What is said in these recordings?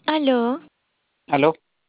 Aló, Aló,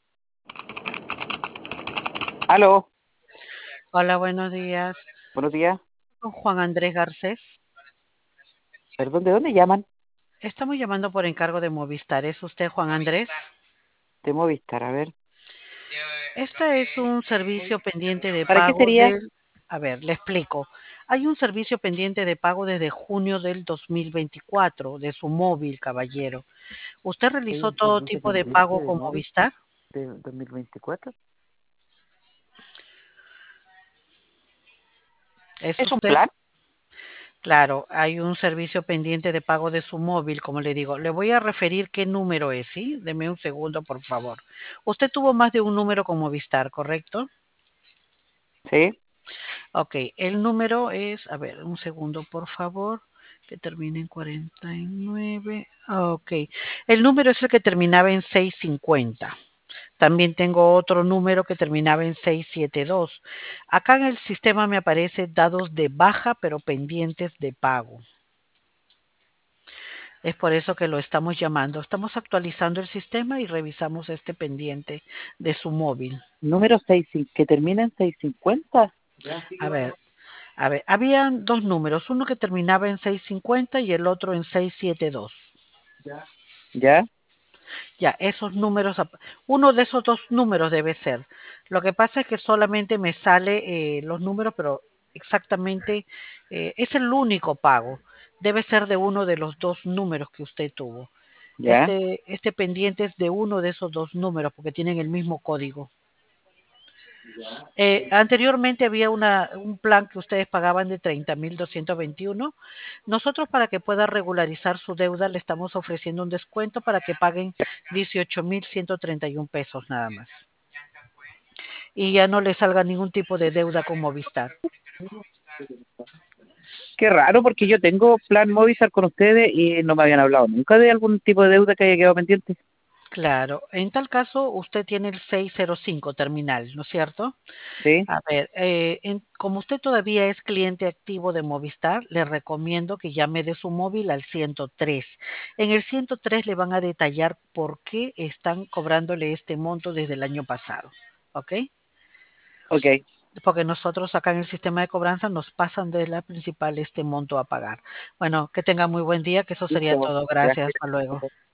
aló, Hola, buenos días. buenos días. Con Juan Andrés Garcés. Perdón, ¿de dónde llaman? Estamos llamando por encargo de Movistar. ¿Es usted Juan Andrés? De Movistar, a ver. Este es un servicio pendiente de ¿Para qué pago sería? del... A ver, le explico. Hay un servicio pendiente de pago desde junio del 2024 de su móvil, caballero. ¿Usted Hay realizó un todo servicio tipo de pendiente pago de con móvil Movistar? de 2024. ¿Es ¿Es un usted? plan? Claro, hay un servicio pendiente de pago de su móvil, como le digo. Le voy a referir qué número es, ¿sí? Deme un segundo, por favor. Usted tuvo más de un número con Movistar, ¿correcto? Sí. Ok, el número es, a ver, un segundo, por favor, que termine en 49. Ok, el número es el que terminaba en 650. También tengo otro número que terminaba en 672. Acá en el sistema me aparece dados de baja, pero pendientes de pago. Es por eso que lo estamos llamando. Estamos actualizando el sistema y revisamos este pendiente de su móvil. Número 6 que termina en 650. A ver, habían dos números, uno que terminaba en 650 y el otro en 672. ¿Ya? Ya, esos números, uno de esos dos números debe ser. Lo que pasa es que solamente me sale los números, pero exactamente es el único pago. Debe ser de uno de los dos números que usted tuvo. ¿Ya? Este pendiente es de uno de esos dos números porque tienen el mismo código. Anteriormente había un plan que ustedes pagaban de 30.221. Nosotros, para que pueda regularizar su deuda, le estamos ofreciendo un descuento para que paguen 18.131 pesos nada más. Y ya no le salga ningún tipo de deuda con Movistar. Qué raro porque yo tengo plan Movistar con ustedes y no me habían hablado nunca de algún tipo de deuda que haya quedado pendiente. Claro, en tal caso usted tiene el 605 terminal, ¿no es cierto? Sí. A ver, como usted todavía es cliente activo de Movistar, le recomiendo que llame de su móvil al 103. En el 103 le van a detallar por qué están cobrándole este monto desde el año pasado, ¿ok? Ok. Porque nosotros acá en el sistema de cobranza nos pasan de la principal este monto a pagar. Bueno, que tenga muy buen día, que eso sería Listo. todo. Gracias, Gracias. hasta luego.